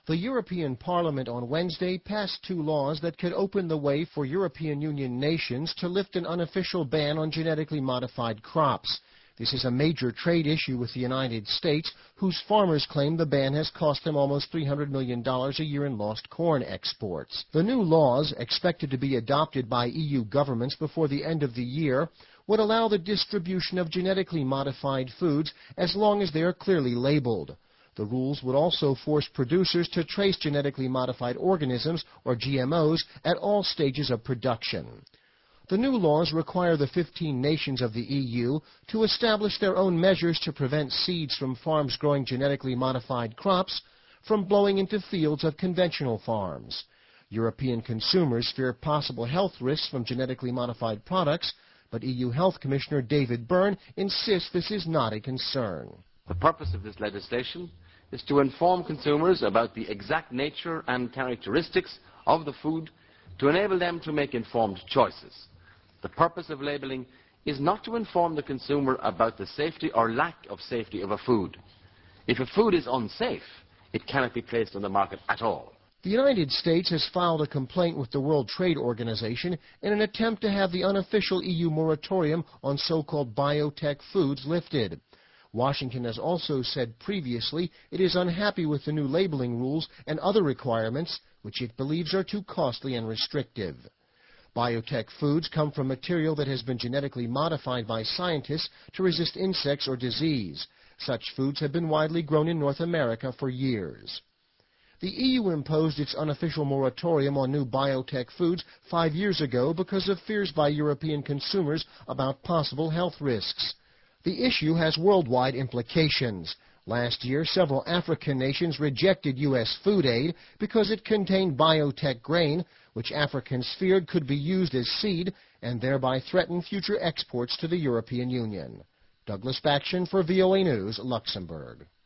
The European Parliament on Wednesday passed two laws that could open the way for European Union nations to lift an unofficial ban on genetically modified crops. This is a major trade issue with the United States, whose farmers claim the ban has cost them almost $300 million a year in lost corn exports. The new laws, expected to be adopted by EU governments before the end of the year, would allow the distribution of genetically modified foods as long as they are clearly labeled. The rules would also force producers to trace genetically modified organisms, or GMOs, at all stages of production. The new laws require the 15 nations of the EU to establish their own measures to prevent seeds from farms growing genetically modified crops from blowing into fields of conventional farms. European consumers fear possible health risks from genetically modified products, but EU Health Commissioner David Byrne insists this is not a concern. The purpose of this legislation is to inform consumers about the exact nature and characteristics of the food to enable them to make informed choices. The purpose of labeling is not to inform the consumer about the safety or lack of safety of a food. If a food is unsafe, it cannot be placed on the market at all. The United States has filed a complaint with the World Trade Organization in an attempt to have the unofficial EU moratorium on so-called biotech foods lifted. Washington has also said previously it is unhappy with the new labeling rules and other requirements, which it believes are too costly and restrictive. Biotech foods come from material that has been genetically modified by scientists to resist insects or disease. Such foods have been widely grown in North America for years. The EU imposed its unofficial moratorium on new biotech foods 5 years ago because of fears by European consumers about possible health risks. The issue has worldwide implications. Last year, several African nations rejected U.S. food aid because it contained biotech grain, which Africans feared could be used as seed and thereby threaten future exports to the European Union. Douglas Baction for VOA News, Luxembourg.